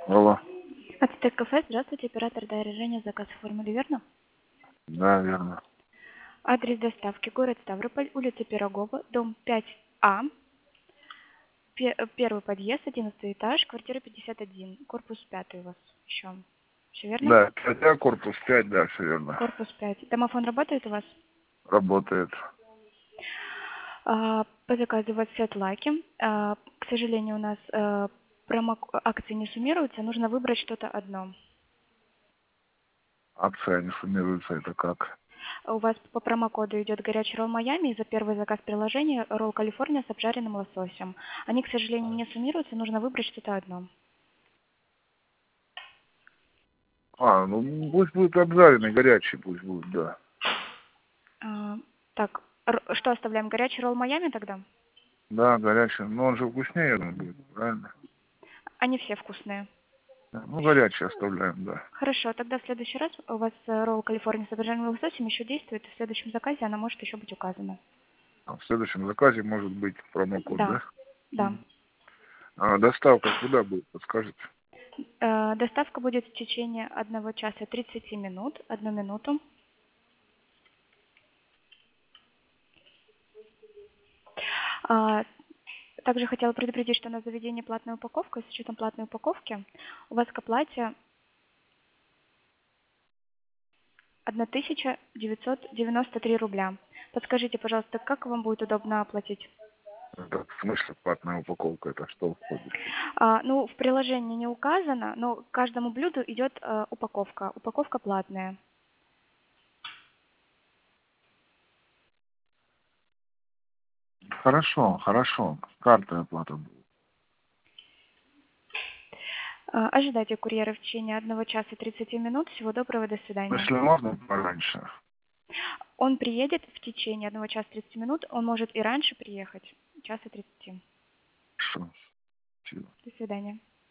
Алло. Ацтек кафе, здравствуйте, оператор Дарья Женя, заказ оформили, верно? Да, верно. Адрес доставки, город Ставрополь, улица Пирогова, дом 5А, первый подъезд, 11 этаж, квартира 51, корпус 5 у вас еще. Все верно? Да, хотя корпус 5, да, все верно. Корпус 5. Домофон работает у вас? Работает. По заказу у вас все лаки. К сожалению, у нас акции не суммируются, нужно выбрать что-то одно. Акция не суммируется, это как? У вас по промокоду идет горячий ролл Майами, и за первый заказ приложения ролл Калифорния с обжаренным лососем. Они, к сожалению, не суммируются, нужно выбрать что-то одно. Ну пусть будет обжаренный, горячий пусть будет, да. Так, что оставляем? Горячий ролл Майами тогда? Да, горячий. Но он же вкуснее будет, правильно? Они все вкусные. Да, ну, горячий оставляем, да. Хорошо, тогда в следующий раз у вас ролл Калифорния с обжаренным лососем еще действует, и в следующем заказе она может еще быть указана. В следующем заказе может быть промокод, Да, да? да. Доставка куда будет, подскажете? Доставка будет в течение 1 часа 30 минут, 1 минуту. А, Также хотела предупредить, что на заведение платная упаковка. С учетом платной упаковки у вас к оплате 1993 рубля. Подскажите, пожалуйста, как вам будет удобно оплатить? Это в смысле платная упаковка, это что входит? Ну, в приложении не указано, но к каждому блюду идет упаковка. Упаковка платная. Хорошо, хорошо. Карта оплата будет. Ожидайте курьера в течение 1 часа 30 минут. Всего доброго, до свидания. Если можно, пораньше. Он приедет в течение 1 часа 30 минут. Он может и раньше приехать. Часа 30. Хорошо. Спасибо. До свидания.